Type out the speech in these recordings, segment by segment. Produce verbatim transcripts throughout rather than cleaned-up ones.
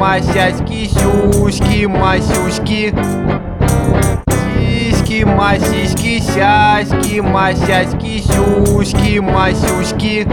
масяськи, сюськи, масюськи. Сиськи, масиськи, сяськи, масяськи, сюськи, масюськи.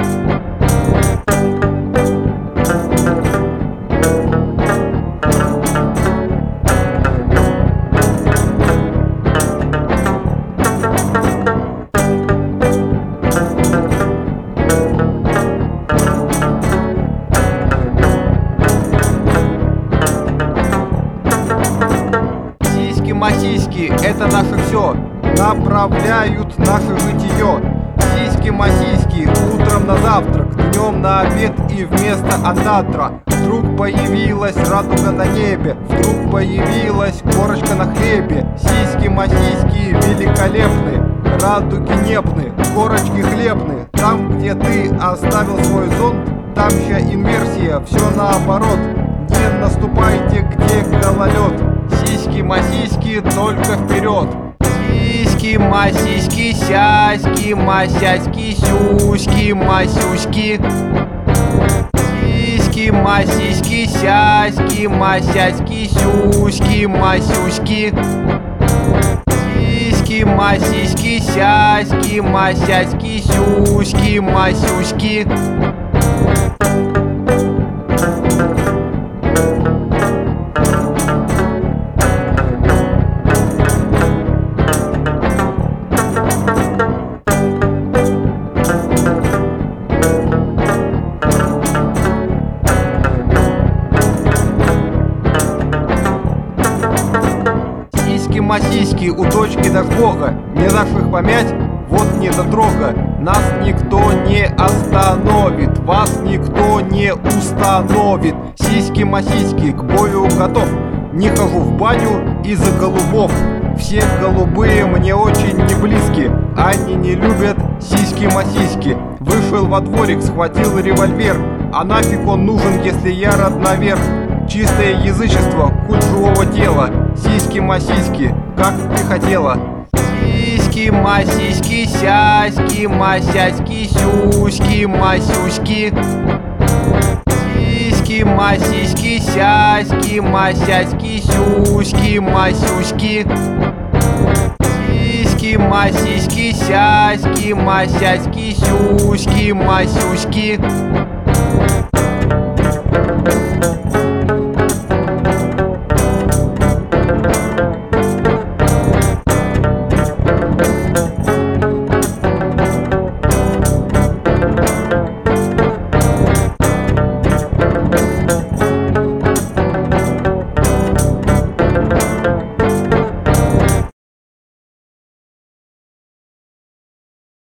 Сиськи-масиськи — это наше все, направляют наше житие. Сиськи-масиськи утром на завтрак, днем на обед и вместо анатра. Вдруг появилась радуга на небе, вдруг появилась корочка на хлебе. Сиськи-масиськи великолепны, радуги небны, корочки хлебны. Там, где ты оставил свой зонт, там же инверсия, все наоборот. Не наступайте, где гололед. Сиськи-масиськи только вперед. Сиськи-масиськи, сяськи, масяськи, сюськи, масюськи. Сиськи-масиськи, сяськи, масяськи, сюськи, масюськи. Сиськи-масиськи, сяськи, масяськи, сюськи, масюськи. Сиськи-масиськи у дочки Дашбога, не дашь их помять, вот недотрога. Нас никто не остановит, вас никто не установит. Сиськи-масиськи, к бою готов, не хожу в баню из-за голубов. Все голубые мне очень не близки, они не любят сиськи-масиськи. Вышел во дворик, схватил револьвер, а нафиг он нужен, если я родновер? Чистое язычество, культ живого тела. Сиськи-масиськи, как ты хотела. Сиськи-масиськи, сяськи, масяськи, сюськи, масюськи. Сиськи-масиськи, сяськи, масяськи, сюськи, масюськи. Сиськи-масиськи, сяськи, масяськи, сюськи, масюськи.